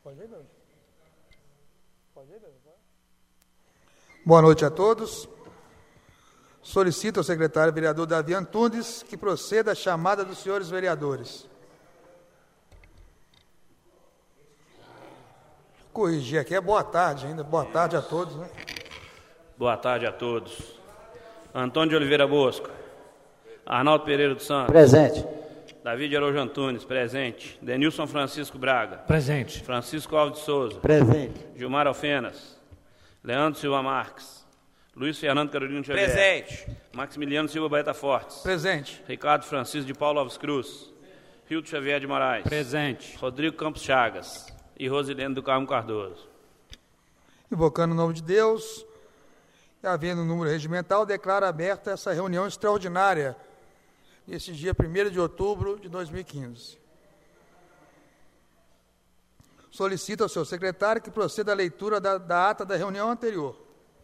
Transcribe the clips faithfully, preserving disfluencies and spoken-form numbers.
Pode ir, meu. Pode ir, meu. Boa noite a todos. Solicito ao secretário vereador Davi Antunes que proceda à chamada dos senhores vereadores. Corrigir aqui, é boa tarde ainda. Boa tarde a todos, né? Boa tarde a todos. Antônio de Oliveira Bosco. Arnaldo Pereira dos Santos. Presente. Davi de Araújo Antunes, presente. Denilson Francisco Braga. Presente. Francisco Alves de Souza. Presente. Gilmar Alfenas. Leandro Silva Marques. Luiz Fernando Carolino Xavier. Presente. Maximiliano Silva Baeta Fortes. Presente. Ricardo Francisco de Paulo Alves Cruz. Hildo Xavier de Moraes. Presente. Rodrigo Campos Chagas. E Rosilene do Carmo Cardoso. Invocando o nome de Deus, e havendo um número regimental, declaro aberta essa reunião extraordinária nesse dia primeiro de outubro de dois mil e quinze. Solicito ao senhor secretário que proceda à leitura da, da ata da reunião anterior.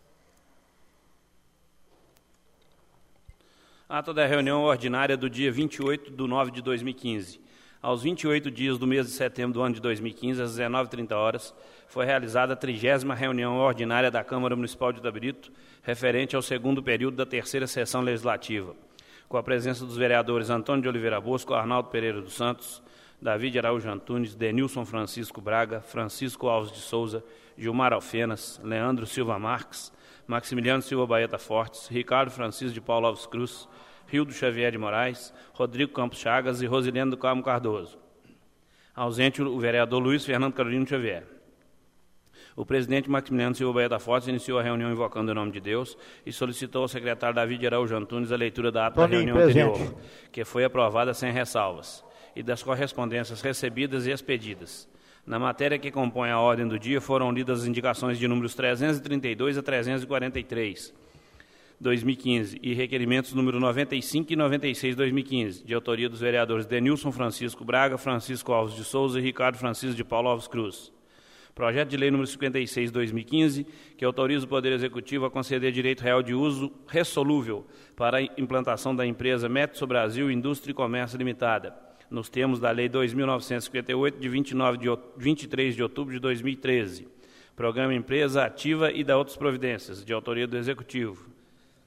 Ata da reunião ordinária do dia vinte e oito de nove de dois mil e quinze. Aos vinte e oito dias do mês de setembro do ano de dois mil e quinze, às dezenove e trinta horas, foi realizada a trigésima reunião ordinária da Câmara Municipal de Itabirito, referente ao segundo período da terceira sessão legislativa, com a presença dos vereadores Antônio de Oliveira Bosco, Arnaldo Pereira dos Santos, Davi de Araújo Antunes, Denilson Francisco Braga, Francisco Alves de Souza, Gilmar Alfenas, Leandro Silva Marques, Maximiliano Silva Baeta Fortes, Ricardo Francisco de Paulo Alves Cruz, Hildo Xavier de Moraes, Rodrigo Campos Chagas e Rosilene do Carmo Cardoso. Ausente o vereador Luiz Fernando Carolino Xavier. O presidente Maximiliano Silva Baeta Fortes iniciou a reunião invocando o nome de Deus e solicitou ao secretário Davi de Araújo Antunes a leitura da ata da reunião presente. anterior, que foi aprovada sem ressalvas, e das correspondências recebidas e expedidas. Na matéria que compõe a ordem do dia, foram lidas as indicações de números trezentos e trinta e dois a trezentos e quarenta e três, dois mil e quinze, e requerimentos número noventa e cinco e noventa e seis, dois mil e quinze, de autoria dos vereadores Denilson Francisco Braga, Francisco Alves de Souza e Ricardo Francisco de Paulo Alves Cruz. Projeto de lei número cinquenta e seis, dois mil e quinze, que autoriza o Poder Executivo a conceder direito real de uso ressolúvel para a implantação da empresa Metso Brasil Indústria e Comércio Limitada, nos termos da Lei dois mil novecentos e cinquenta e oito, de vinte e nove de vinte e três de outubro de dois mil e treze. Programa Empresa Ativa e da outras providências, de autoria do Executivo.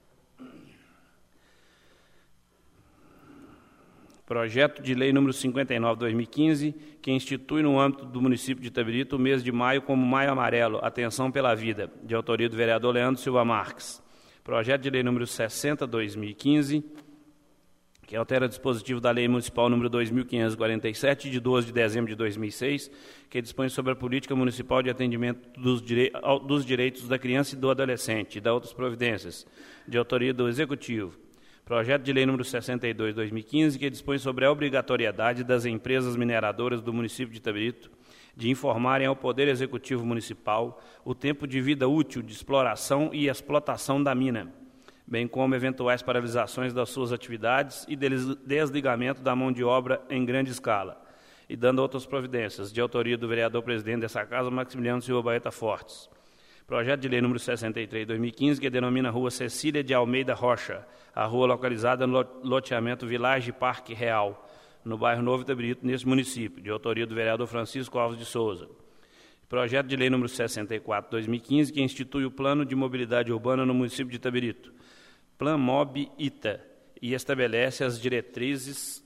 Projeto de lei número cinquenta e nove, dois mil e quinze, que institui no âmbito do município de Itabirito o mês de maio como Maio Amarelo, Atenção pela Vida, de autoria do vereador Leandro Silva Marques. Projeto de lei número sessenta, dois mil e quinze, que altera o dispositivo da lei municipal número dois mil quinhentos e quarenta e sete, de doze de dezembro de dois mil e seis, que dispõe sobre a política municipal de atendimento dos, direi dos direitos da criança e do adolescente e da outras providências, de autoria do Executivo. Projeto de lei número sessenta e dois, dois mil e quinze, que dispõe sobre a obrigatoriedade das empresas mineradoras do município de Itabirito de informarem ao Poder Executivo Municipal o tempo de vida útil de exploração e explotação da mina, bem como eventuais paralisações das suas atividades e desligamento da mão de obra em grande escala, e dando outras providências, de autoria do vereador-presidente dessa Casa, Maximiliano Silva Baeta Fortes. Projeto de lei número sessenta e três, dois mil e quinze, que denomina a Rua Cecília de Almeida Rocha, a rua localizada no loteamento Village Parque Real, no bairro Novo Itabirito, nesse município, de autoria do vereador Francisco Alves de Souza. Projeto de lei número sessenta e quatro, dois mil e quinze, que institui o Plano de Mobilidade Urbana no município de Itabirito, Plan Mob Ita, e estabelece as diretrizes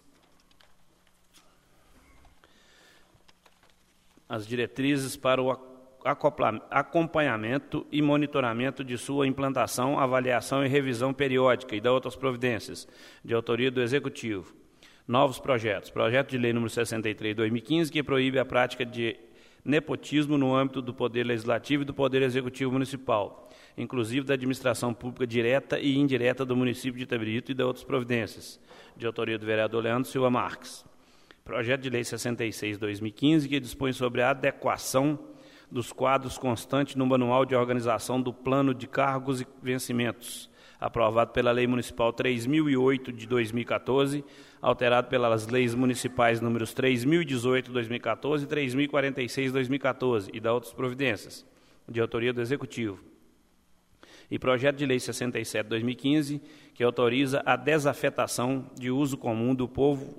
as diretrizes para o acompanhamento e monitoramento de sua implantação, avaliação e revisão periódica e da outras providências, de autoria do Executivo. Novos projetos. Projeto de lei número sessenta e três, dois mil e quinze, que proíbe a prática de nepotismo no âmbito do Poder Legislativo e do Poder Executivo Municipal, inclusive da administração pública direta e indireta do município de Itabirito e da outras providências, de autoria do vereador Leandro Silva Marques. Projeto de lei sessenta e seis, dois mil e quinze, que dispõe sobre a adequação dos quadros constantes no Manual de Organização do Plano de Cargos e Vencimentos, aprovado pela Lei Municipal três mil e oito de dois mil e quatorze, alterado pelas Leis Municipais números três mil e dezoito de dois mil e quatorze e três mil e quarenta e seis de dois mil e quatorze, e da outras providências, de autoria do Executivo. E projeto de lei sessenta e sete de dois mil e quinze, que autoriza a desafetação de uso comum do povo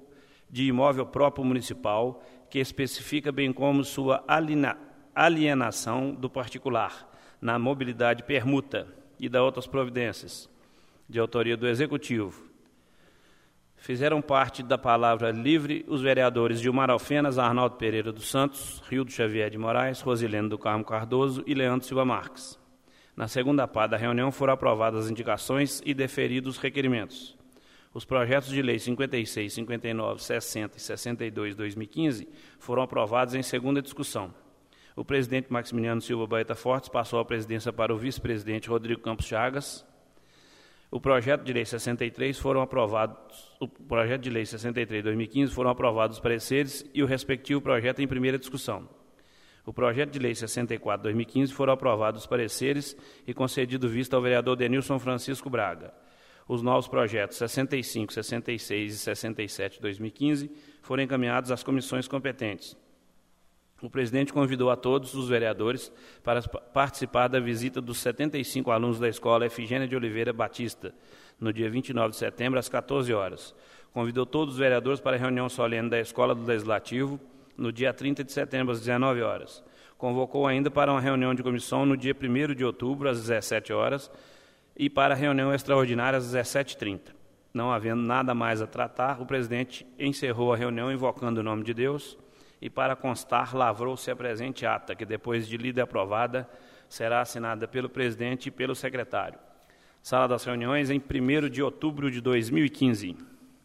de imóvel próprio municipal, que especifica bem como sua alienação do particular na mobilidade permuta e da outras providências, de autoria do Executivo. Fizeram parte da palavra livre os vereadores Gilmar Alfenas, Arnaldo Pereira dos Santos, Rildo Xavier de Moraes, Rosilene do Carmo Cardoso e Leandro Silva Marques. Na segunda parte da reunião foram aprovadas as indicações e deferidos os requerimentos. Os projetos de lei cinquenta e seis, cinquenta e nove, sessenta e sessenta e dois de dois mil e quinze foram aprovados em segunda discussão. O presidente Maximiliano Silva Baeta Fortes passou a presidência para o vice-presidente Rodrigo Campos Chagas. O projeto de lei sessenta e três foram aprovados, o projeto de lei sessenta e três de dois mil e quinze foram aprovados os pareceres e o respectivo projeto em primeira discussão. O projeto de lei sessenta e quatro de dois mil e quinze foram aprovados os pareceres e concedido vista ao vereador Denilson Francisco Braga. Os novos projetos sessenta e cinco, sessenta e seis e sessenta e sete de dois mil e quinze foram encaminhados às comissões competentes. O presidente convidou a todos os vereadores para participar da visita dos setenta e cinco alunos da Escola Efigênia de Oliveira Batista, no dia vinte e nove de setembro, às quatorze horas. Convidou todos os vereadores para a reunião solene da Escola do Legislativo, no dia trinta de setembro, às dezenove horas. Convocou ainda para uma reunião de comissão no dia primeiro de outubro, às dezessete horas, e para a reunião extraordinária, às dezessete e trinta. Não havendo nada mais a tratar, o presidente encerrou a reunião invocando o nome de Deus e, para constar, lavrou-se a presente ata, que, depois de lida e aprovada, será assinada pelo presidente e pelo secretário. Sala das reuniões, em primeiro de outubro de dois mil e quinze.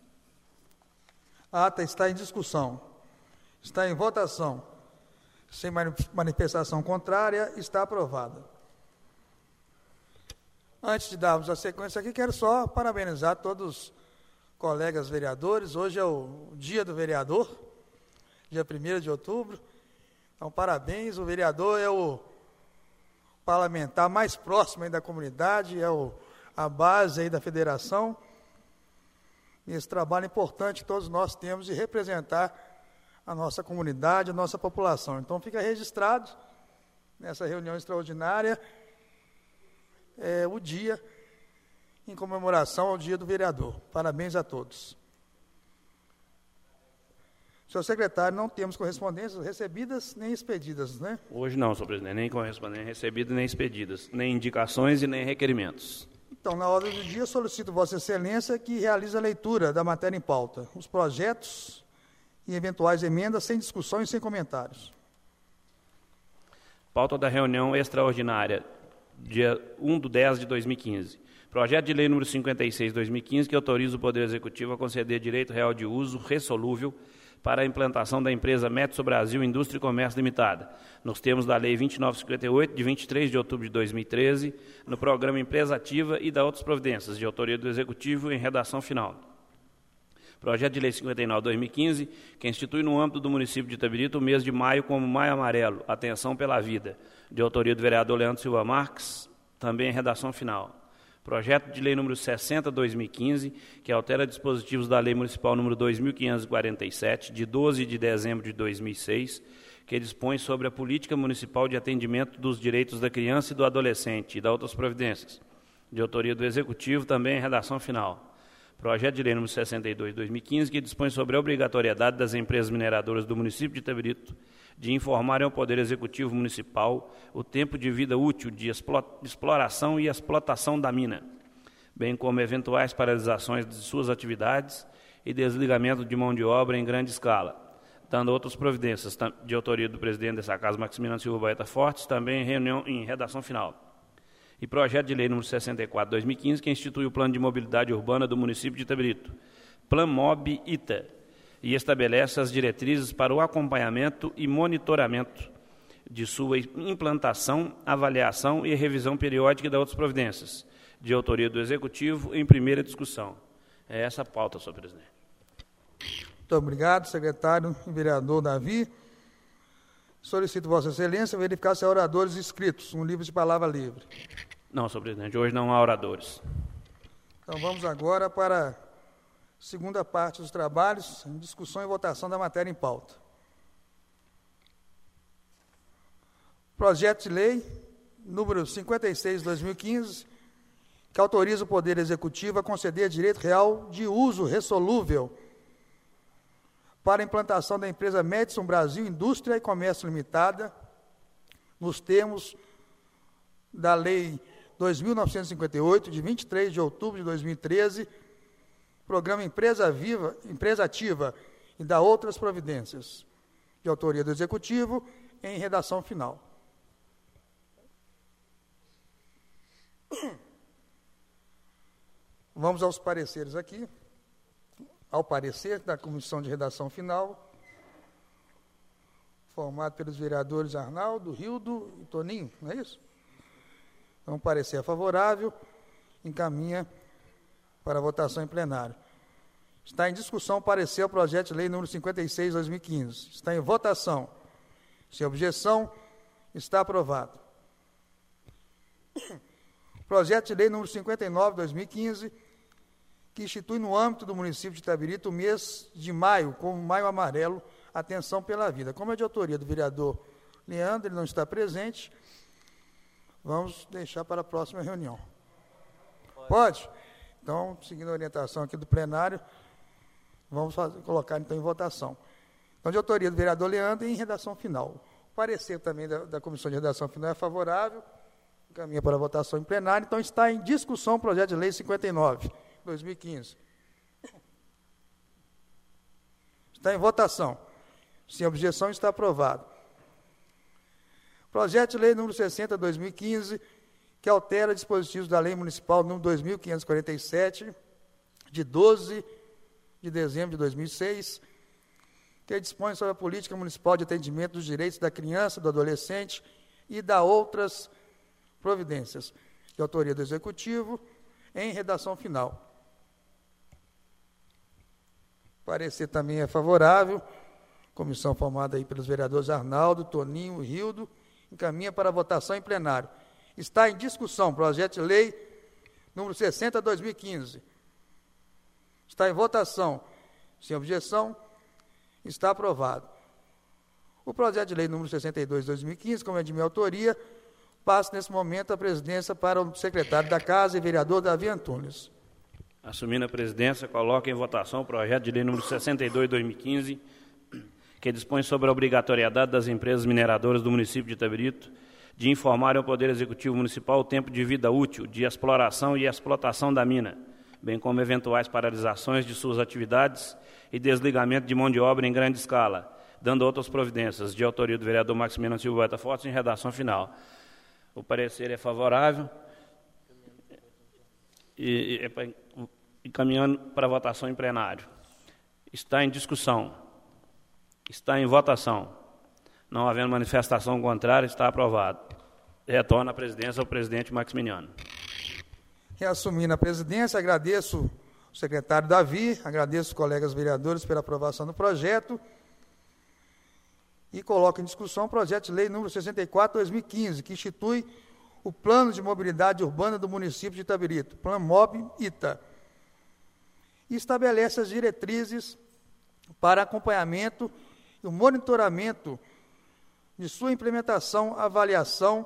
A ata está em discussão. Está em votação. Sem manifestação contrária, está aprovada. Antes de darmos a sequência aqui, quero só parabenizar todos os colegas vereadores. Hoje é o dia do vereador, dia primeiro de outubro. Então, parabéns. O vereador é o parlamentar mais próximo aí da comunidade, é o, a base aí da federação. E esse trabalho importante que todos nós temos de representar a nossa comunidade, a nossa população. Então, fica registrado nessa reunião extraordinária é, o dia em comemoração ao dia do vereador. Parabéns a todos. Senhor secretário, não temos correspondências recebidas nem expedidas, né? Hoje não, senhor presidente, nem correspondências recebidas nem expedidas, nem indicações e nem requerimentos. Então, na ordem do dia, solicito Vossa Excelência que realize a leitura da matéria em pauta, os projetos e eventuais emendas sem discussão e sem comentários. Pauta da reunião extraordinária, dia primeiro de dez de dois mil e quinze. Projeto de lei número cinquenta e seis de dois mil e quinze, que autoriza o Poder Executivo a conceder direito real de uso ressolúvel para a implantação da empresa Metso Brasil Indústria e Comércio Limitada, nos termos da Lei vinte e nove cinquenta e oito, de vinte e três de outubro de dois mil e treze, no programa Empresa Ativa e da outras providências, de autoria do Executivo, em redação final. Projeto de Lei cinquenta e nove de dois mil e quinze, que institui no âmbito do município de Itabirito o mês de maio como Maio Amarelo, Atenção pela Vida, de autoria do vereador Leandro Silva Marques, também em redação final. Projeto de lei número sessenta de dois mil e quinze, que altera dispositivos da Lei Municipal número dois mil quinhentos e quarenta e sete, de doze de dezembro de dois mil e seis, que dispõe sobre a política municipal de atendimento dos direitos da criança e do adolescente e da outras providências, de autoria do Executivo, também em redação final. Projeto de lei número sessenta e dois de dois mil e quinze, que dispõe sobre a obrigatoriedade das empresas mineradoras do município de Itabirito de informarem ao Poder Executivo Municipal o tempo de vida útil de exploração e explotação da mina, bem como eventuais paralisações de suas atividades e desligamento de mão de obra em grande escala, dando outras providências de autoria do presidente dessa Casa, Maximiliano Silva Baeta Fortes, também em reunião em redação final. E projeto de lei número sessenta e quatro de dois mil e quinze, que institui o Plano de Mobilidade Urbana do município de Itabirito, Planmob-Ita, e estabelece as diretrizes para o acompanhamento e monitoramento de sua implantação, avaliação e revisão periódica da outras providências, de autoria do Executivo, em primeira discussão. É essa a pauta, senhor presidente. Muito obrigado, secretário e vereador Davi. Solicito Vossa Excelência verificar se há oradores inscritos no livro de palavra livre. Não, senhor presidente, hoje não há oradores. Então vamos agora para a segunda parte dos trabalhos, em discussão e votação da matéria em pauta. Projeto de lei número cinquenta e seis de dois mil e quinze, que autoriza o Poder Executivo a conceder direito real de uso ressolúvel para a implantação da empresa Medison Brasil Indústria e Comércio Limitada, nos termos da Lei dois mil novecentos e cinquenta e oito, de vinte e três de outubro de dois mil e treze, Programa Empresa Viva, Empresa Ativa e da outras providências, de autoria do Executivo, em redação final. Vamos aos pareceres aqui. Ao parecer da Comissão de Redação Final, formado pelos vereadores Arnaldo, Rildo e Toninho, não é isso? Então, parecer favorável, encaminha para votação em plenário. Está em discussão o parecer ao projeto de lei número cinquenta e seis de dois mil e quinze. Está em votação. Sem objeção, está aprovado. Projeto de lei número cinquenta e nove de dois mil e quinze, que institui no âmbito do município de Itabirito o mês de maio, como Maio Amarelo, Atenção pela Vida. Como é de autoria do vereador Leandro, ele não está presente, vamos deixar para a próxima reunião. Pode? Pode? Então, seguindo a orientação aqui do plenário, vamos fazer, colocar então em votação. Então, de autoria do vereador Leandro, em redação final. O parecer também da, da Comissão de Redação Final é favorável, encaminha para a votação em plenário. Então, está em discussão o projeto de lei cinquenta e nove de dois mil e quinze. Está em votação. Sem objeção, está aprovado. Projeto de lei número sessenta de dois mil e quinze, que altera dispositivos da Lei Municipal número dois mil quinhentos e quarenta e sete, de doze de dezembro de dois mil e seis, que dispõe sobre a política municipal de atendimento dos direitos da criança, do adolescente e da outras providências, de autoria do Executivo, em redação final. Parecer também é favorável, comissão formada aí pelos vereadores Arnaldo, Toninho e Rildo, encaminha para votação em plenário. Está em discussão projeto de lei número sessenta de dois mil e quinze. Está em votação. Sem objeção, está aprovado. O projeto de lei número sessenta e dois de dois mil e quinze, como é de minha autoria, passa nesse momento a presidência para o secretário da Casa e vereador Davi Antunes. Assumindo a presidência, coloca em votação o projeto de lei número sessenta e dois de dois mil e quinze, que dispõe sobre a obrigatoriedade das empresas mineradoras do município de Itabirito de informarem ao Poder Executivo Municipal o tempo de vida útil de exploração e explotação da mina, bem como eventuais paralisações de suas atividades e desligamento de mão de obra em grande escala, dando outras providências, de autoria do vereador Maximiliano Silva Fortes, em redação final. O parecer é favorável e, e, e caminhando para a votação em plenário. Está em discussão. Está em votação. Não havendo manifestação contrária, está aprovado. Retorna a presidência ao presidente Maximiliano. Reassumindo a presidência, agradeço o secretário Davi, agradeço os colegas vereadores pela aprovação do projeto e coloco em discussão o projeto de lei número sessenta e quatro de dois mil e quinze, que institui o Plano de Mobilidade Urbana do município de Itabirito, Plano Mob-Ita, e estabelece as diretrizes para acompanhamento e o monitoramento de sua implementação, avaliação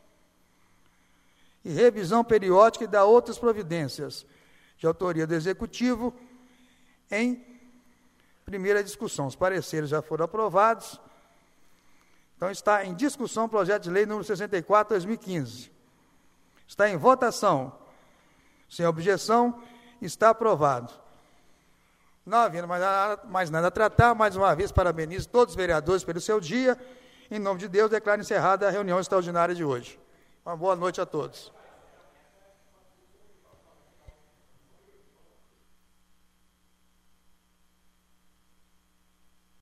e revisão periódica e da outras providências, de autoria do Executivo, em primeira discussão. Os pareceres já foram aprovados. Então, está em discussão o projeto de lei número sessenta e quatro de dois mil e quinze. Está em votação. Sem objeção, está aprovado. Não havendo mais nada, mais nada a tratar, mais uma vez parabenizo todos os vereadores pelo seu dia. Em nome de Deus, declaro encerrada a reunião extraordinária de hoje. Uma boa noite a todos.